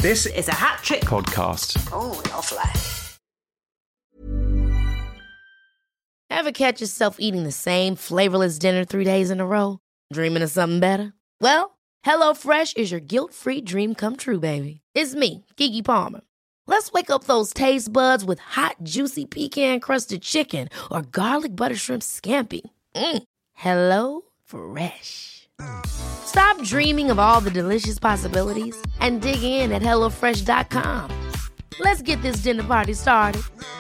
This is a Hat Trick podcast. Oh, lovely. Ever catch yourself eating the same flavorless dinner 3 days in a row? Dreaming of something better? Well, HelloFresh is your guilt-free dream come true, baby. It's me, Keke Palmer. Let's wake up those taste buds with hot, juicy pecan-crusted chicken or garlic butter shrimp scampi. Hello Fresh. Stop dreaming of all the delicious possibilities and dig in at HelloFresh.com. Let's get this dinner party started.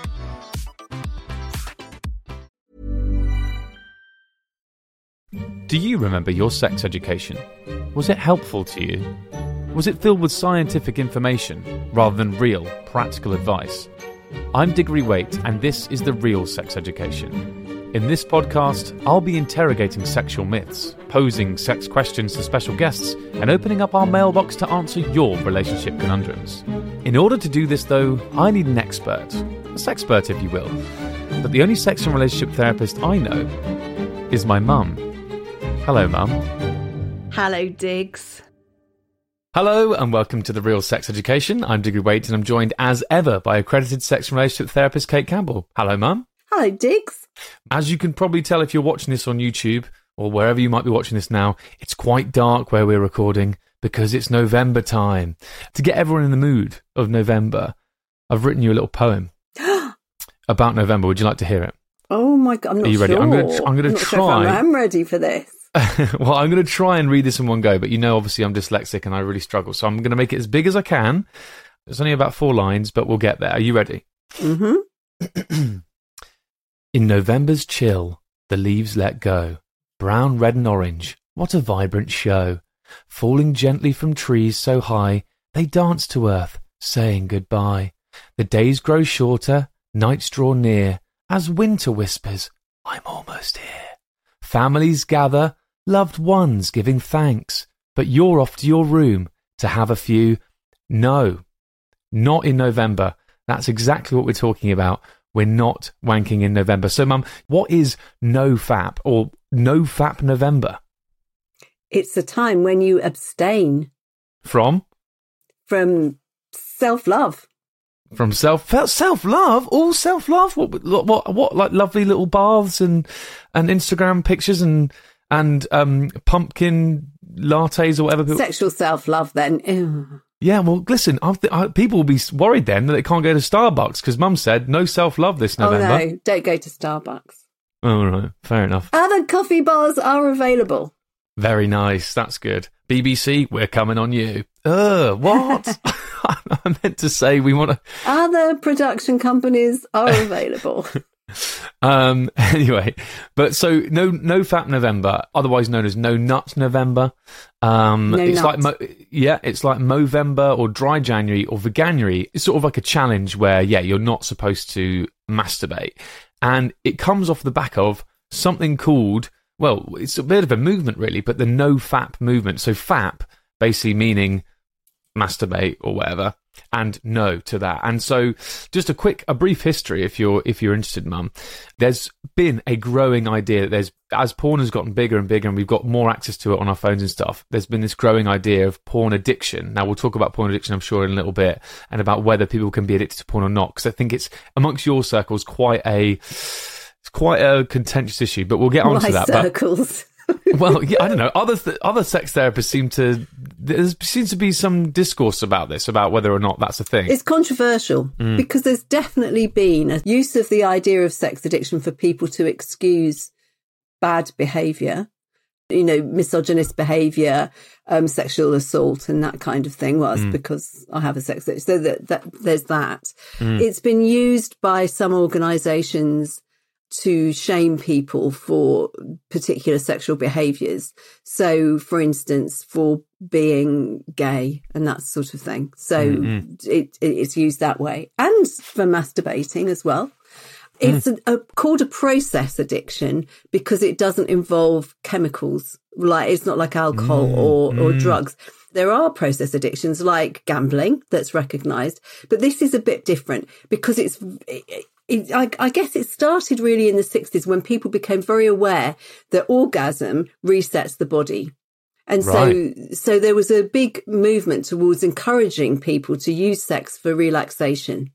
Do you remember your sex education? Was it helpful to you? Was it filled with scientific information rather than real, practical advice? I'm Diggory Waite, and this is The Real Sex Education. In this podcast, I'll be interrogating sexual myths, posing sex questions to special guests, and opening up our mailbox to answer your relationship conundrums. In order to do this, though, I need an expert. A sexpert, if you will. But the only sex and relationship therapist I know is my mum. Hello, Mum. Hello, Diggs. Hello, and welcome to The Real Sex Education. I'm Diggory Waite, and I'm joined, as ever, by accredited sex and relationship therapist Kate Campbell. Hello, Mum. Hello, Diggs. As you can probably tell if you're watching this on YouTube, or wherever you might be watching this now, it's quite dark where we're recording, because it's November time. To get everyone in the mood of November, I've written you a little poem about November. Would you like to hear it? Oh my God, I'm not Are you ready? sure. I'm going to Sure try. if I'm ready for this. Well, I'm going to try and read this in one go, but you know, obviously I'm dyslexic and I really struggle. So I'm going to make it as big as I can. It's only about 4 lines, but we'll get there. Are you ready? Mm-hmm. In November's chill, the leaves let go. Brown, red and orange, what a vibrant show. Falling gently from trees so high, they dance to earth, saying goodbye. The days grow shorter, nights draw near, as winter whispers, I'm almost here. Families gather, loved ones giving thanks, but you're off to your room to have a few. No, not in November. That's exactly what we're talking about. We're not wanking in November. So, Mum, what is NoFap or NoFap November? It's a time when you abstain From self-love. From self-love? All self-love? What like lovely little baths and Instagram pictures and pumpkin lattes or whatever. Sexual self-love, then. Ew. Yeah, well, listen, people will be worried then that they can't go to Starbucks because Mum said no self-love this November. Oh, no, don't go to Starbucks. Oh, right, fair enough. Other coffee bars are available. Very nice, that's good. BBC, we're coming on you. What? I meant to say we want to... Other production companies are available. Anyway, but so no Fap November, otherwise known as No Nut November. It's nut. like it's like Movember or Dry January or Veganuary. It's sort of like a challenge where you're not supposed to masturbate, and it comes off the back of something called, well, it's a bit of a movement really, but the No Fap movement. So Fap basically meaning masturbate or whatever, and no to that. And so just a brief history if you're interested, Mum. There's been a growing idea that as porn has gotten bigger and bigger and we've got more access to it on our phones and stuff, there's been this growing idea of porn addiction. Now we'll talk about porn addiction, I'm sure, in a little bit, and about whether people can be addicted to porn or not, because I think it's amongst your circles quite a contentious issue, but we'll get on to that. Circles. Well, yeah, I don't know. Other sex therapists there seems to be some discourse about this, about whether or not that's a thing. It's controversial because there's definitely been a use of the idea of sex addiction for people to excuse bad behaviour, misogynist behaviour, sexual assault and that kind of thing. Well, it's because I have a sex addiction. So that there's that. It's been used by some organisations to shame people for particular sexual behaviours. So, for instance, for being gay and that sort of thing. So it's used that way. And for masturbating as well. It's called a process addiction because it doesn't involve chemicals. Like, it's not like alcohol or drugs. There are process addictions like gambling that's recognised, but this is a bit different because I guess it started really in the 60s when people became very aware that orgasm resets the body. And so there was a big movement towards encouraging people to use sex for relaxation.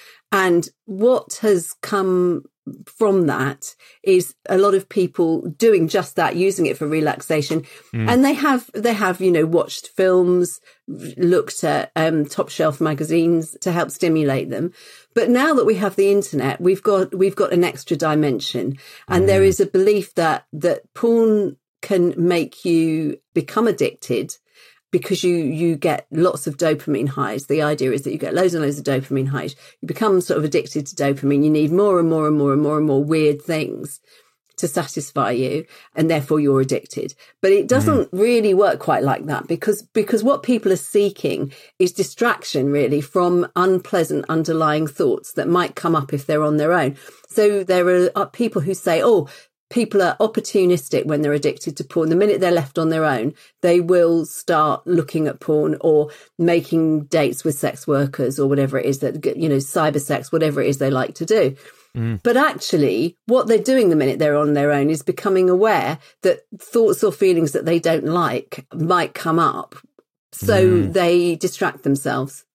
And what has come from that is a lot of people doing just that, using it for relaxation. And they have, watched films, looked at top shelf magazines to help stimulate them. But now that we have the internet, we've got an extra dimension. And there is a belief that porn can make you become addicted because you get lots of dopamine highs. The idea is that you get loads and loads of dopamine highs. You become sort of addicted to dopamine. You need more and more and more and more and more weird things to satisfy you, and therefore you're addicted. But it doesn't really work quite like that, because what people are seeking is distraction, really, from unpleasant underlying thoughts that might come up if they're on their own. So there are people who say, people are opportunistic when they're addicted to porn. The minute they're left on their own, they will start looking at porn or making dates with sex workers or whatever it is that, cyber sex, whatever it is they like to do. But actually, what they're doing the minute they're on their own is becoming aware that thoughts or feelings that they don't like might come up. So they distract themselves.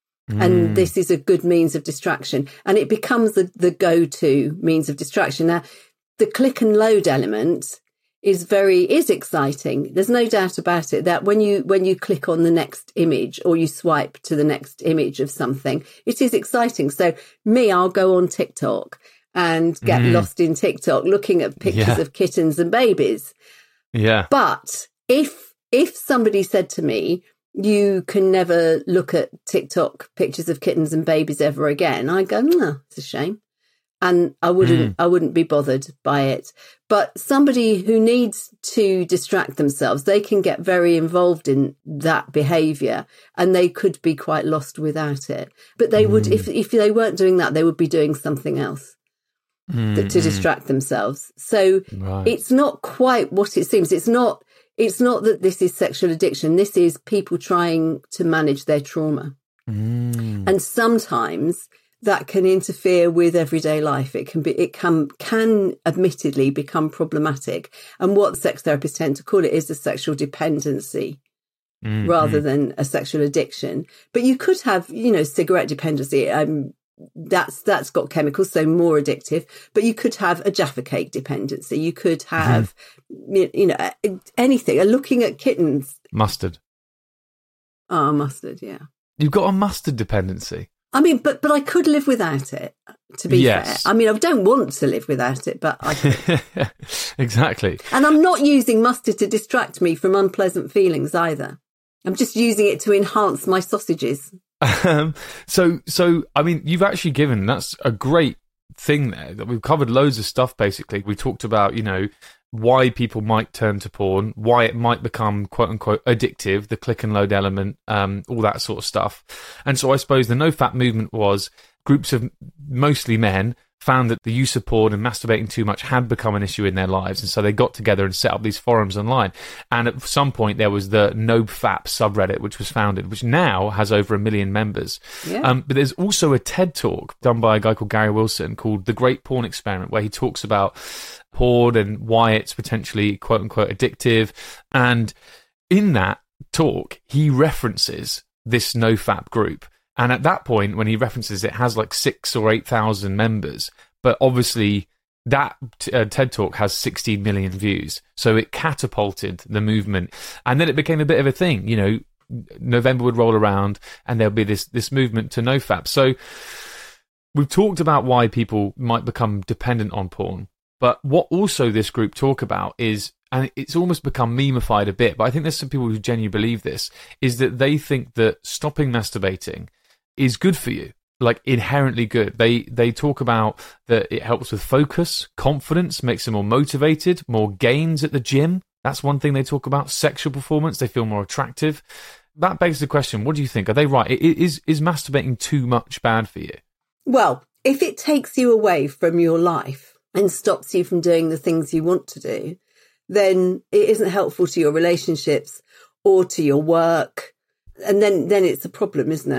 And this is a good means of distraction. And it becomes the go-to means of distraction. Now, the click and load element is exciting. There's no doubt about it that when you click on the next image or you swipe to the next image of something, it is exciting. So I'll go on TikTok and get lost in TikTok looking at pictures of kittens and babies. Yeah. But if somebody said to me, you can never look at TikTok pictures of kittens and babies ever again, I go, no, it's a shame. And I wouldn't be bothered by it. But somebody who needs to distract themselves, they can get very involved in that behaviour, and they could be quite lost without it. But they would, if they weren't doing that, they would be doing something else to distract themselves. So it's not quite what it seems. It's not that this is sexual addiction. This is people trying to manage their trauma. And sometimes that can interfere with everyday life. It can admittedly become problematic. And what sex therapists tend to call it is a sexual dependency rather than a sexual addiction. But you could have, cigarette dependency. That's got chemicals, so more addictive. But you could have a Jaffa cake dependency. You could have, anything. Looking at kittens. Mustard. Oh, mustard, yeah. You've got a mustard dependency. I mean, but I could live without it, to be fair. I mean, I don't want to live without it, but I could. Exactly. And I'm not using mustard to distract me from unpleasant feelings either. I'm just using it to enhance my sausages. So I mean, you've actually given, that's a great thing there. That we've covered loads of stuff, basically. We talked about, why people might turn to porn, why it might become quote unquote addictive, the click and load element, all that sort of stuff. And so I suppose the NoFap movement was groups of mostly men found that the use of porn and masturbating too much had become an issue in their lives. And so they got together and set up these forums online. And at some point there was the NoFap subreddit, which was founded, which now has over 1 million members. Yeah. But there's also a TED talk done by a guy called Gary Wilson called The Great Porn Experiment, where he talks about porn and why it's potentially quote unquote addictive. And in that talk, he references this NoFap group. And at that point, when he references it, has like 6,000 or 8,000 members. But obviously, that TED Talk has 16 million views. So it catapulted the movement. And then it became a bit of a thing. November would roll around and there'll be this movement to NoFap. So we've talked about why people might become dependent on porn. But what also this group talk about is, and it's almost become memeified a bit, but I think there's some people who genuinely believe this, is that they think that stopping masturbating is good for you, like inherently good. They talk about that it helps with focus, confidence, makes them more motivated, more gains at the gym. That's one thing they talk about. Sexual performance, they feel more attractive. That begs the question, what do you think? Are they right? Is masturbating too much bad for you? Well, if it takes you away from your life and stops you from doing the things you want to do, then it isn't helpful to your relationships or to your work. And then it's a problem, isn't it?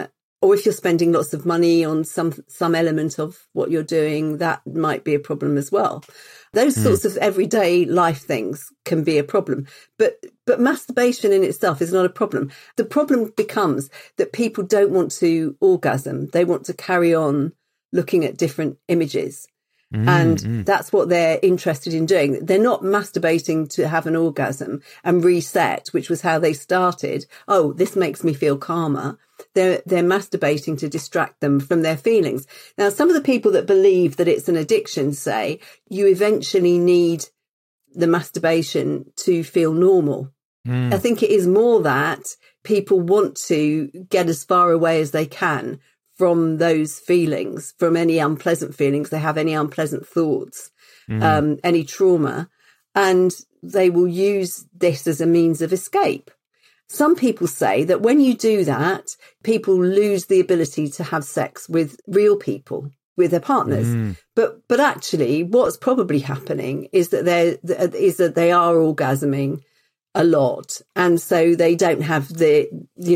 or if you're spending lots of money on some element of what you're doing, that might be a problem as well. Those sorts of everyday life things can be a problem. But masturbation in itself is not a problem. The problem becomes that people don't want to orgasm. They want to carry on looking at different images. And that's what they're interested in doing. They're not masturbating to have an orgasm and reset, which was how they started. Oh, this makes me feel calmer. They're masturbating to distract them from their feelings. Now, some of the people that believe that it's an addiction say you eventually need the masturbation to feel normal. I think it is more that people want to get as far away as they can from those feelings, from any unpleasant feelings they have, any unpleasant thoughts, any trauma, and they will use this as a means of escape. Some people say that when you do that, people lose the ability to have sex with real people, with their partners. But actually, what's probably happening is that they are orgasming a lot, and so they don't have the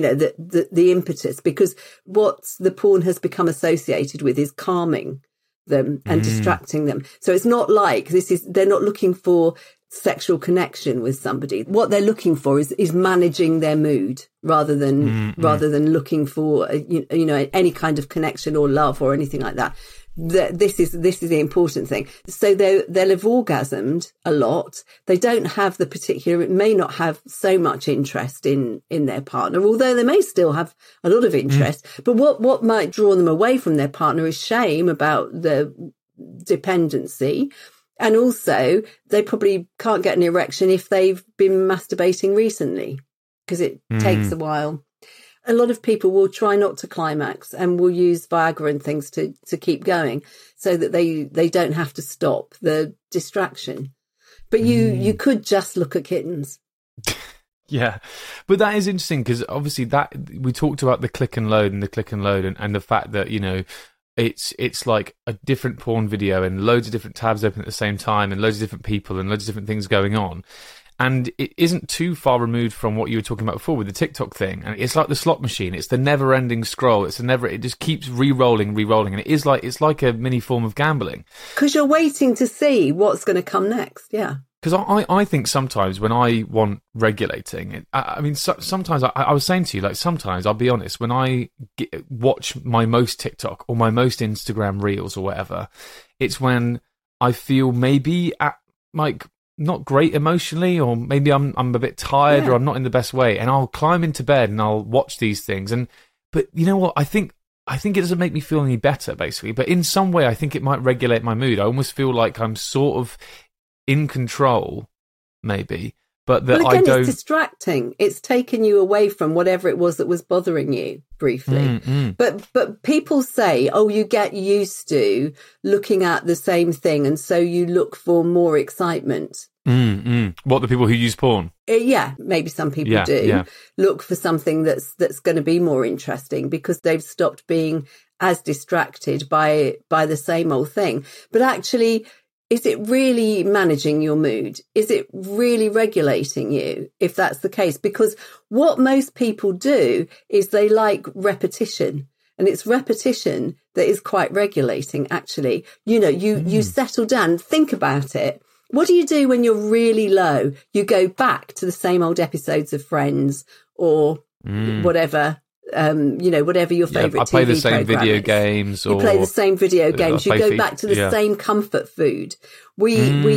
impetus, because what the porn has become associated with is calming them and distracting them. So it's not like they're not looking for sexual connection with somebody. What they're looking for is managing their mood rather than looking for any kind of connection or love or anything like that. This is the important thing. So they'll have orgasmed a lot. They don't have may not have so much interest in their partner, although they may still have a lot of interest. But what might draw them away from their partner is shame about the dependency. And also they probably can't get an erection if they've been masturbating recently, because it takes a while. A lot of people will try not to climax and will use Viagra and things to keep going so that they don't have to stop the distraction. But you could just look at kittens. Yeah, but that is interesting, because obviously that we talked about the click and load and the fact that, it's like a different porn video and loads of different tabs open at the same time and loads of different people and loads of different things going on. And it isn't too far removed from what you were talking about before with the TikTok thing. And it's like the slot machine. It's the never-ending scroll. It just keeps re-rolling. And it's like a mini form of gambling. Because you're waiting to see what's going to come next. Yeah. Because I think sometimes when I want regulating, sometimes I was saying to you, like, sometimes I'll be honest, when I watch my most TikTok or my most Instagram reels or whatever, it's when I feel maybe not great emotionally, or maybe I'm a bit tired, or I'm not in the best way, and I'll climb into bed and I'll watch these things. But you know what? I think it doesn't make me feel any better, basically. But in some way, I think it might regulate my mood. I almost feel like I'm sort of in control, maybe. But that again, it's distracting. It's taken you away from whatever it was that was bothering you briefly. But people say, oh, you get used to looking at the same thing, and so you look for more excitement. What, the people who use porn? Yeah, maybe some people do look for something that's going to be more interesting, because they've stopped being as distracted by the same old thing. But actually, is it really managing your mood? Is it really regulating you, if that's the case? Because what most people do is they like repetition. And it's repetition that is quite regulating, actually. You settle down, think about it. What do you do when you're really low? You go back to the same old episodes of Friends or whatever. Whatever your favourite TV program is. I play the same video games. You play the same video games. You go back to the same comfort food. What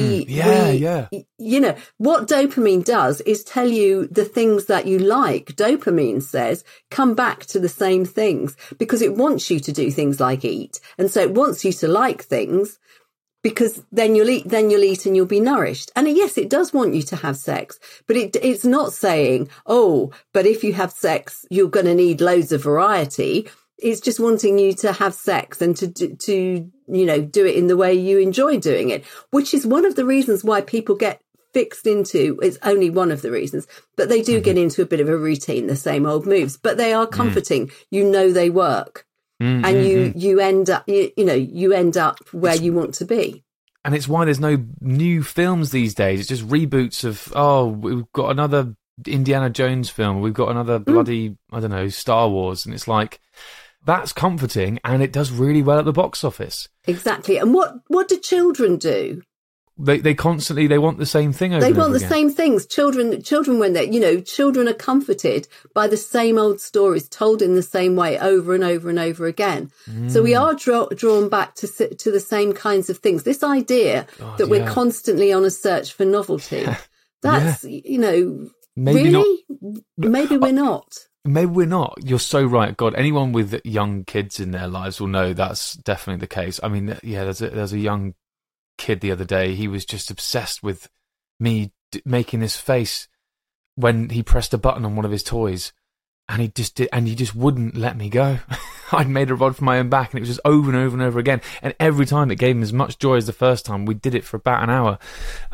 dopamine does is tell you the things that you like. Dopamine says, come back to the same things, because it wants you to do things like eat. And so it wants you to like things, because then you'll eat and you'll be nourished. And yes, it does want you to have sex, but it's not saying, oh, but if you have sex, you're going to need loads of variety. It's just wanting you to have sex and to do it in the way you enjoy doing it, which is one of the reasons why people get fixed into, it's only one of the reasons, but they do get into a bit of a routine, the same old moves, but they are comforting. They work. And you end up, you end up where you want to be. And it's why there's no new films these days. It's just reboots of, we've got another Indiana Jones film. We've got another bloody, Star Wars. And it's like, that's comforting, and it does really well at the box office. Exactly. And what do children do? They constantly, they want the same thing over They and over want the again. same things. Children when they're, children are comforted by the same old stories told in the same way over and over and over again. So we are drawn back to the same kinds of things. This idea that we're constantly on a search for novelty, that's, Maybe really? not. Maybe we're not. Maybe we're not. You're so right. God, anyone with young kids in their lives will know that's definitely the case. I mean, yeah, there's a young kid the other day. He was just obsessed with me making this face when he pressed a button on one of his toys, and he just wouldn't let me go. I'd made a rod for my own back, and it was just over and over and over again. And every time it gave him as much joy as the first time. We did it for about an hour.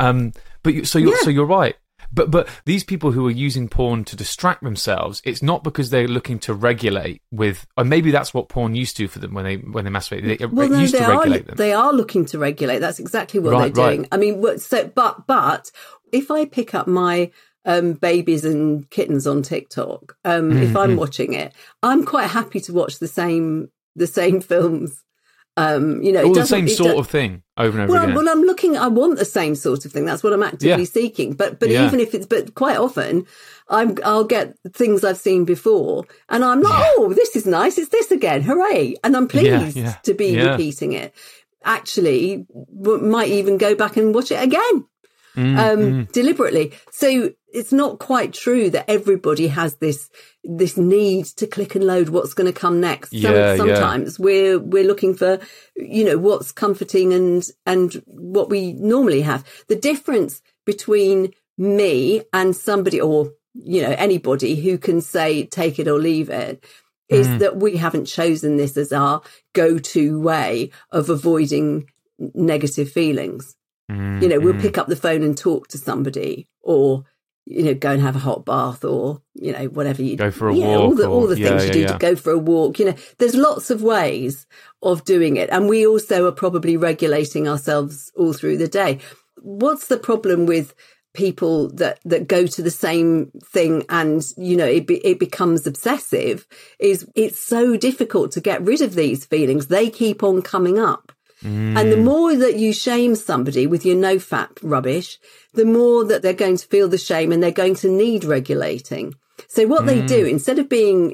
So you're right. But these people who are using porn to distract themselves, it's not because they're looking to regulate with, or maybe that's what porn used to for them when they masturbate. It used to regulate them. They are looking to regulate. That's exactly what they're doing. Right. I mean, but if I pick up my babies and kittens on TikTok, if I'm watching it, I'm quite happy to watch the same films. All the same sort of thing over and over again. Well, I want the same sort of thing. That's what I'm actively seeking. But even if but quite often I'll get things I've seen before and I'm like, oh, this is nice. It's this again. Hooray. And I'm pleased to be repeating it. Actually, might even go back and watch it again. Deliberately. So it's not quite true that everybody has this need to click and load what's going to come next. Sometimes we're looking for, what's comforting and what we normally have. The difference between me and somebody or, anybody who can say take it or leave it is that we haven't chosen this as our go-to way of avoiding negative feelings. We'll pick up the phone and talk to somebody or, go and have a hot bath or, whatever you go for a walk. All the things you do to go for a walk. There's lots of ways of doing it. And we also are probably regulating ourselves all through the day. What's the problem with people that go to the same thing and, it becomes obsessive is it's so difficult to get rid of these feelings. They keep on coming up. And the more that you shame somebody with your no-fap rubbish, the more that they're going to feel the shame and they're going to need regulating. So what they do, instead of being,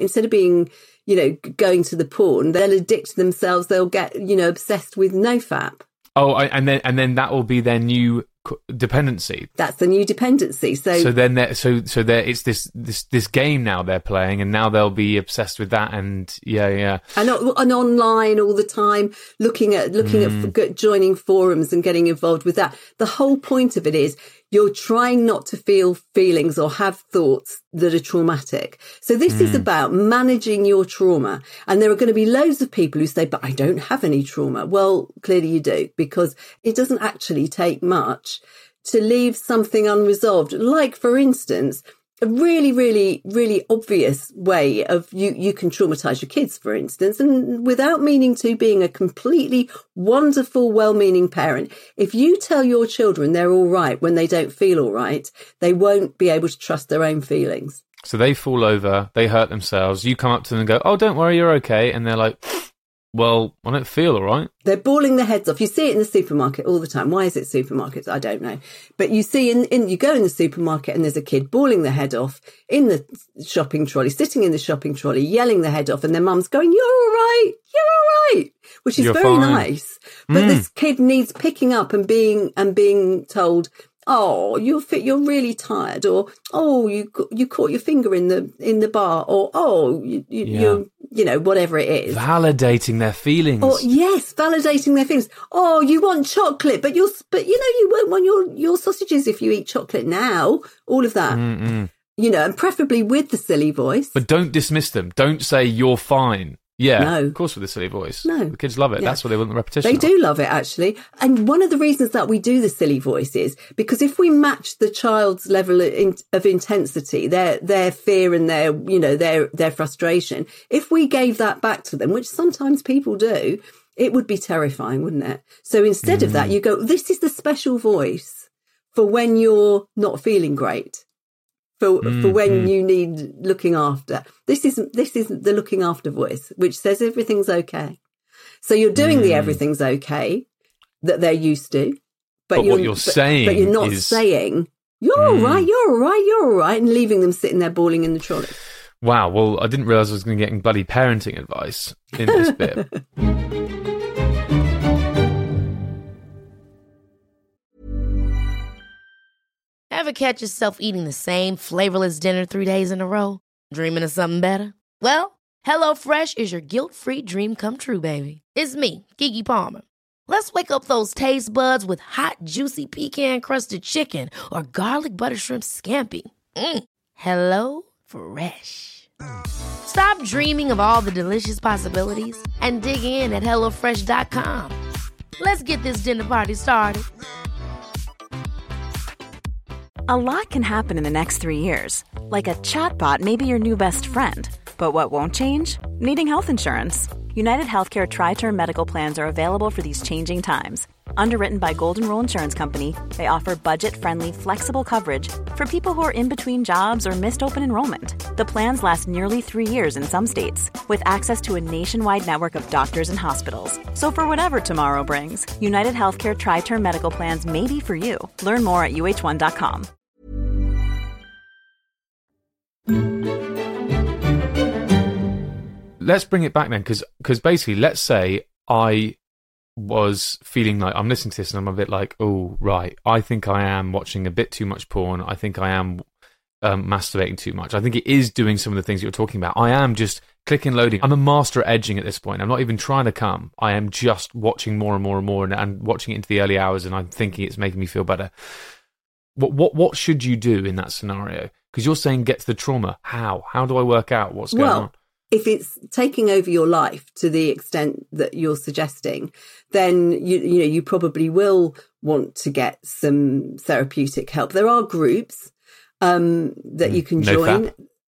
going to the porn, they'll addict themselves. They'll get, obsessed with no-fap. Oh, and then that will be their new dependency. That's the new dependency. So then it's this game now they're playing, and now they'll be obsessed with that. And and online all the time, looking at joining forums and getting involved with that. The whole point of it is you're trying not to feel feelings or have thoughts that are traumatic. So this is about managing your trauma. And there are going to be loads of people who say, but I don't have any trauma. Well, clearly you do, because it doesn't actually take much to leave something unresolved. Like, for instance, a really, really, really obvious way of you can traumatize your kids, for instance, and without meaning to, being a completely wonderful, well-meaning parent. If you tell your children they're all right when they don't feel all right, they won't be able to trust their own feelings. So they fall over, they hurt themselves. You come up to them and go, "Oh, don't worry, you're okay," and they're like, "Well, I don't feel all right." They're bawling their heads off. You see it in the supermarket all the time. Why is it supermarkets? I don't know. But you see, you go in the supermarket and there's a kid bawling their head off in the shopping trolley, sitting in the shopping trolley, yelling their head off, and their mum's going, "You're all right, you're all right," which is very fine. Nice. But this kid needs picking up and being told, "Oh, you're really tired," or "Oh, you caught your finger in the bar," or "Oh, you're whatever it is." Validating their feelings. Or yes, validating their feelings. "Oh, you want chocolate, but you won't want your sausages if you eat chocolate now." All of that. And preferably with the silly voice. But don't dismiss them. Don't say you're fine. Yeah, no. Of course, with a silly voice. No. The kids love it. Yeah. That's what they want, the repetition. They do love it, actually. And one of the reasons that we do the silly voice is because if we match the child's level of intensity, their fear and their frustration, if we gave that back to them, which sometimes people do, it would be terrifying, wouldn't it? So instead of that, you go, this is the special voice for when you're not feeling great. for when you need looking after. This isn't the looking after voice, which says everything's okay. So you're doing the everything's okay that they're used to. But what you're saying but you're not saying, you're all right, you're all right, you're all right, and leaving them sitting there bawling in the trolley. Wow, well, I didn't realise I was going to get bloody parenting advice in this bit. Ever catch yourself eating the same flavorless dinner 3 days in a row? Dreaming of something better? Well, HelloFresh is your guilt-free dream come true, baby. It's me, Keke Palmer. Let's wake up those taste buds with hot, juicy pecan-crusted chicken or garlic butter shrimp scampi. Hello Fresh. Stop dreaming of all the delicious possibilities and dig in at HelloFresh.com. Let's get this dinner party started. A lot can happen in the next 3 years. Like a chatbot may be your new best friend. But what won't change? Needing health insurance. United Healthcare Tri-Term Medical Plans are available for these changing times. Underwritten by Golden Rule Insurance Company, they offer budget-friendly, flexible coverage for people who are in between jobs or missed open enrollment. The plans last nearly 3 years in some states, with access to a nationwide network of doctors and hospitals. So for whatever tomorrow brings, United Healthcare Tri-Term Medical Plans may be for you. Learn more at uh1.com. Let's bring it back then, because basically, let's say I was feeling like I'm listening to this and I'm a bit like, oh, right, I think I am watching a bit too much porn. I think I am masturbating too much. I think it is doing some of the things you're talking about. I am just clicking, loading. I'm a master at edging at this point. I'm not even trying to come. I am just watching more and more and more and watching it into the early hours, and I'm thinking it's making me feel better. What should you do in that scenario? Because you're saying get to the trauma. How do I work out what's going on? If it's taking over your life to the extent that you're suggesting, then you probably will want to get some therapeutic help. There are groups that you can join.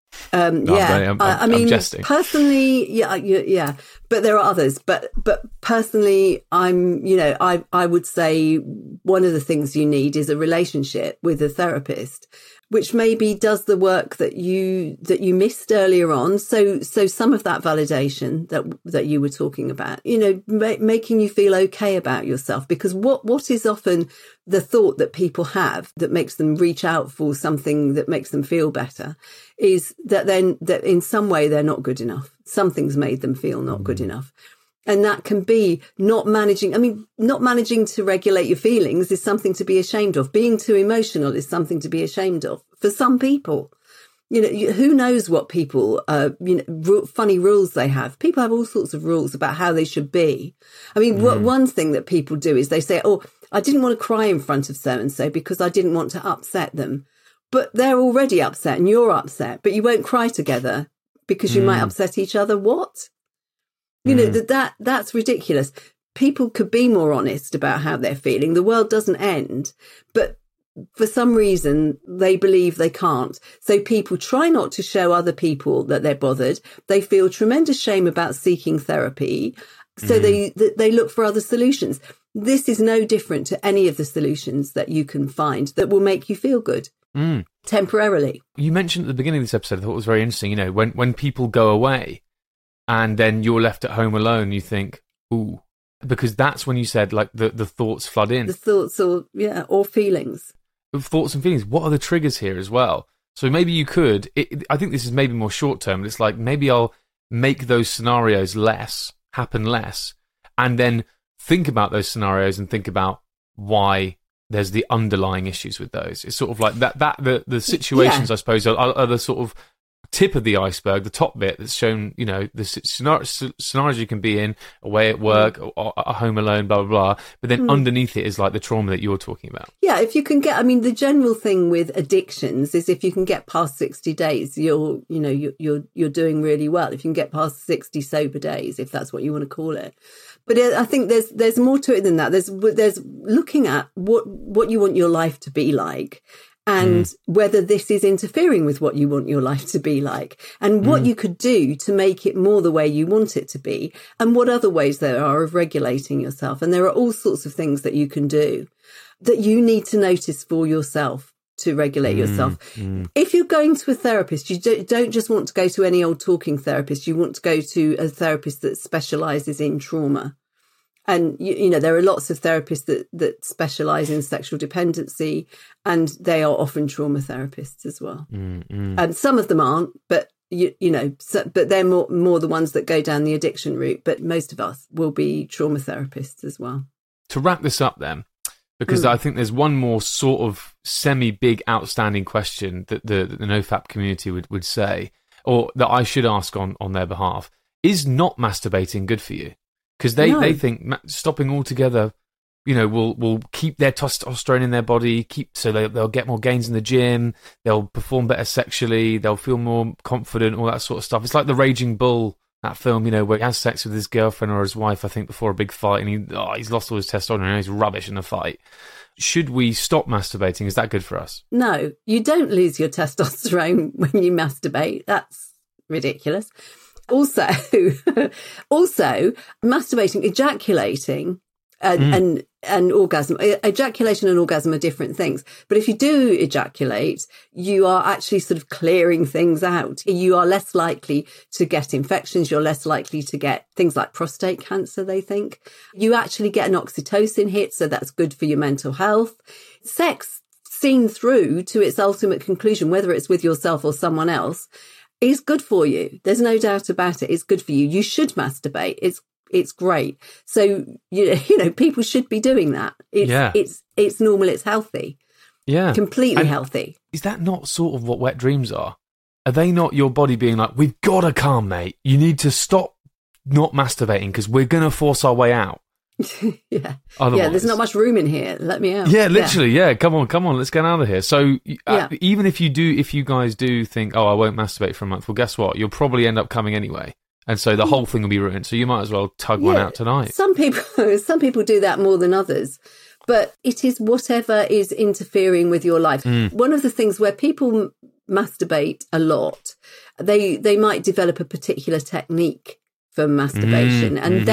I'm mean, jesting. Personally, yeah, but there are others. But personally, I would say one of the things you need is a relationship with a therapist, which maybe does the work that you missed earlier on. So some of that validation that you were talking about, making you feel okay about yourself, because what is often the thought that people have that makes them reach out for something that makes them feel better is that in some way they're not good enough. Something's made them feel not good enough. And that can be not managing to regulate your feelings is something to be ashamed of. Being too emotional is something to be ashamed of. For some people, who knows what people, funny rules they have. People have all sorts of rules about how they should be. I mean, one thing that people do is they say, oh, I didn't want to cry in front of so-and-so because I didn't want to upset them. But they're already upset and you're upset, but you won't cry together because you might upset each other. What? That's ridiculous. People could be more honest about how they're feeling. The world doesn't end, but for some reason they believe they can't. So people try not to show other people that they're bothered. They feel tremendous shame about seeking therapy. So they look for other solutions. This is no different to any of the solutions that you can find that will make you feel good temporarily. You mentioned at the beginning of this episode, I thought it was very interesting, when people go away, and then you're left at home alone, you think, ooh, because that's when you said, like, the thoughts flood in. The thoughts or feelings. Thoughts and feelings. What are the triggers here as well? So maybe you could, I think this is maybe more short term, but it's like, maybe I'll make those scenarios happen less, and then think about those scenarios and think about why there's the underlying issues with those. It's sort of like the situations, I suppose, are the sort of tip of the iceberg, the top bit that's shown, the scenarios you can be in, away at work, or at home alone, blah, blah, blah. But then underneath it is like the trauma that you're talking about. Yeah, if you can the general thing with addictions is if you can get past 60 days, you're doing really well. If you can get past 60 sober days, if that's what you want to call it. But I think there's more to it than that. There's looking at what you want your life to be like, and whether this is interfering with what you want your life to be like, and what you could do to make it more the way you want it to be, and what other ways there are of regulating yourself. And there are all sorts of things that you can do that you need to notice for yourself to regulate yourself. If you're going to a therapist, you don't just want to go to any old talking therapist. You want to go to a therapist that specialises in trauma. And, you know, there are lots of therapists that specialise in sexual dependency, and they are often trauma therapists as well. And some of them aren't, but, you know, but they're more the ones that go down the addiction route. But most of us will be trauma therapists as well. To wrap this up then, because I think there's one more sort of semi-big outstanding question that the NoFap community would say, or that I should ask on their behalf. Is not masturbating good for you? Because they think stopping altogether, you know, will keep their testosterone in their body, so they'll get more gains in the gym, they'll perform better sexually, they'll feel more confident, all that sort of stuff. It's like the Raging Bull, that film, you know, where he has sex with his girlfriend or his wife, I think, before a big fight, and he's lost all his testosterone and he's rubbish in a fight. Should we stop masturbating? Is that good for us? No, you don't lose your testosterone when you masturbate. That's ridiculous. Also, masturbating, ejaculating and orgasm. Ejaculation and orgasm are different things. But if you do ejaculate, you are actually sort of clearing things out. You are less likely to get infections. You're less likely to get things like prostate cancer, they think. You actually get an oxytocin hit, so that's good for your mental health. Sex, seen through to its ultimate conclusion, whether it's with yourself or someone else, is good for you. There's no doubt about it. It's good for you. You should masturbate. It's great. So, you know, people should be doing that. It's normal. It's healthy. Yeah. Completely healthy. Is that not sort of what wet dreams are? Are they not your body being like, we've got to come, mate. You need to stop not masturbating because we're going to force our way out. Yeah. Otherwise. Yeah, there's not much room in here. Let me out. Yeah, literally. Yeah. Come on. Let's get out of here. So even if you guys do think, oh, I won't masturbate for a month, well, guess what? You'll probably end up coming anyway. And so the whole thing will be ruined. So you might as well tug one out tonight. Some people do that more than others. But it is whatever is interfering with your life. One of the things where people masturbate a lot, they might develop a particular technique for masturbation. And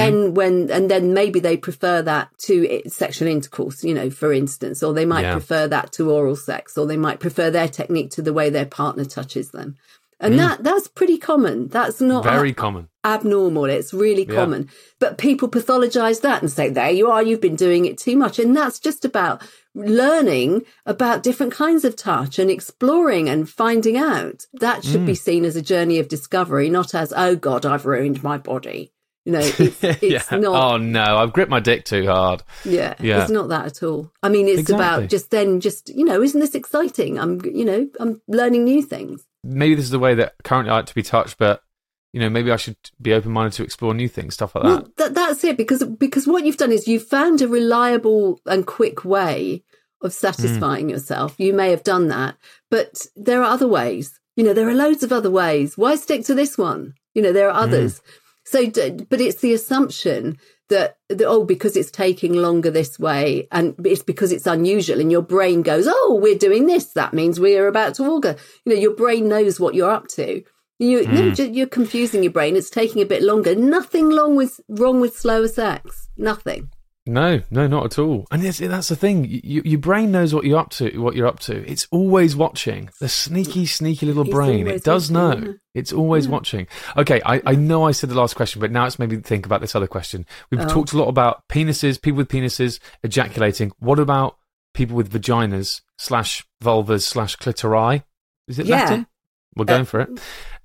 then maybe they prefer that to sexual intercourse, you know, for instance, or they might prefer that to oral sex, or they might prefer their technique to the way their partner touches them. And that's pretty common. That's not very common. Abnormal. It's really common. But people pathologize that and say, there you are, you've been doing it too much. And that's just about learning about different kinds of touch and exploring and finding out. That should be seen as a journey of discovery, not as, oh God, I've ruined my body. You know, it's not. Oh no, I've gripped my dick too hard. Yeah. It's not that at all. I mean, it's about just, you know, isn't this exciting? I'm learning new things. Maybe this is the way that currently I like to be touched, but, you know, maybe I should be open-minded to explore new things, stuff like that. Well, that's it, because what you've done is you've found a reliable and quick way of satisfying yourself. You may have done that, but there are other ways. You know, there are loads of other ways. Why stick to this one? You know, there are others. So, but it's the assumption that, because it's taking longer this way and it's because it's unusual, and your brain goes, oh, we're doing this, that means we're about to orgasm. You know, your brain knows what you're up to. You're confusing your brain. It's taking a bit longer. Nothing wrong with slower sex. Nothing. No, not at all. And that's the thing. Your brain knows what you're up to. It's always watching. The sneaky little brain. It does know. It's always watching. Okay, I know I said the last question, but now it's made me think about this other question. We've talked a lot about penises, people with penises ejaculating. What about people with vaginas /vulvas /clitori? Is it Latin? We're going for it.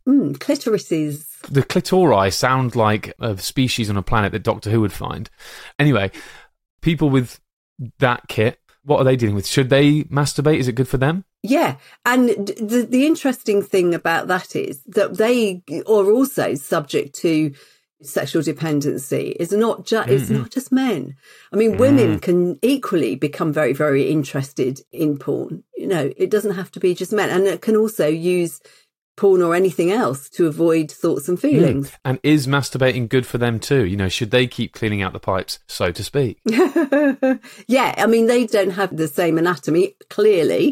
Clitorises. The clitori sound like a species on a planet that Doctor Who would find. Anyway, people with that kit, what are they dealing with? Should they masturbate? Is it good for them? Yeah. And the interesting thing about that is that they are also subject to sexual dependency. It's not just men. I mean, women can equally become very, very interested in porn. You know, it doesn't have to be just men. And it can also use porn or anything else to avoid thoughts and feelings. And is masturbating good for them too? You know, should they keep cleaning out the pipes, so to speak? Yeah, I mean, they don't have the same anatomy, clearly,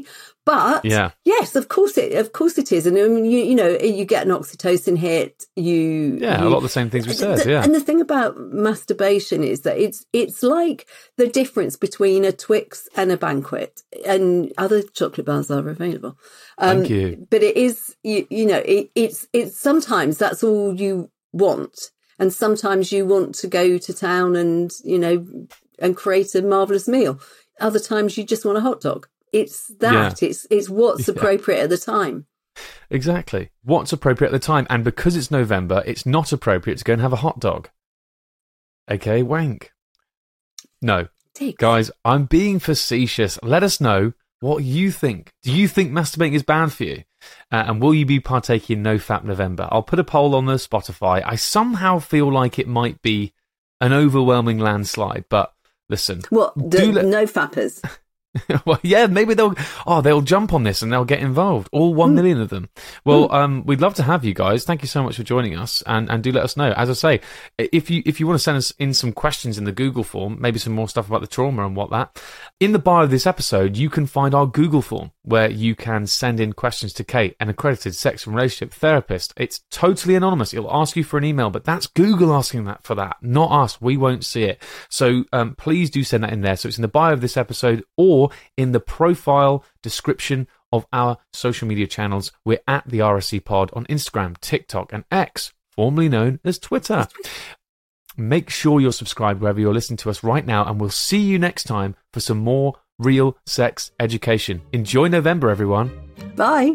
But yes, of course it is. And you know, you get an oxytocin hit. A lot of the same things we said. And the thing about masturbation is that it's like the difference between a Twix and a Banquet, and other chocolate bars are available. Thank you. But it is, it's sometimes that's all you want. And sometimes you want to go to town and, and create a marvellous meal. Other times you just want a hot dog. It's that. Yeah. It's what's appropriate at the time. Exactly. What's appropriate at the time. And because it's November, it's not appropriate to go and have a hot dog. Okay, wank. No. Guys, I'm being facetious. Let us know what you think. Do you think masturbating is bad for you? And will you be partaking in NoFap November? I'll put a poll on the Spotify. I somehow feel like it might be an overwhelming landslide, but listen. What? NoFappers? Well, yeah, maybe they'll jump on this and they'll get involved. All 1 million of them. Well, we'd love to have you guys. Thank you so much for joining us, and do let us know. As I say, if you want to send us in some questions in the Google form, maybe some more stuff about the trauma and what that. In the bio of this episode, you can find our Google form where you can send in questions to Kate, an accredited sex and relationship therapist. It's totally anonymous. It'll ask you for an email, but that's Google asking that for that, not us. We won't see it. So please do send that in there. So it's in the bio of this episode or in the profile description of our social media channels. We're at the RSC Pod on Instagram, TikTok, and X, formerly known as Twitter. Make sure you're subscribed wherever you're listening to us right now, and we'll see you next time for some more real sex education. Enjoy November, everyone. Bye.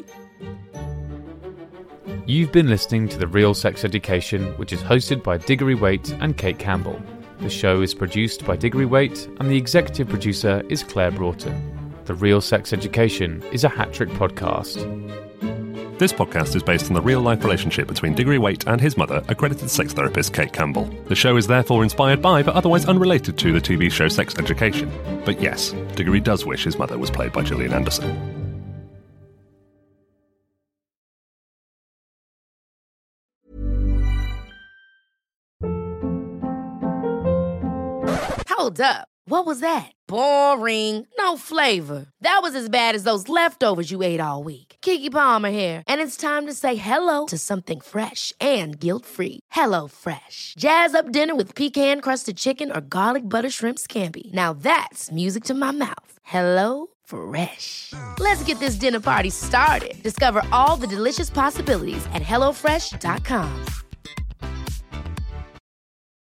You've been listening to The Real Sex Education, which is hosted by Diggory Waite and Kate Campbell. The show is produced by Diggory Waite, and the executive producer is Claire Broughton. The Real Sex Education is a Hat-Trick podcast. This podcast is based on the real-life relationship between Diggory Waite and his mother, accredited sex therapist Kate Campbell. The show is therefore inspired by, but otherwise unrelated to, the TV show Sex Education. But yes, Diggory does wish his mother was played by Gillian Anderson. Hold up. What was that? Boring. No flavor. That was as bad as those leftovers you ate all week. Keke Palmer here, and it's time to say hello to something fresh and guilt-free. HelloFresh. Jazz up dinner with pecan-crusted chicken or garlic butter shrimp scampi. Now that's music to my mouth. HelloFresh. Let's get this dinner party started. Discover all the delicious possibilities at HelloFresh.com.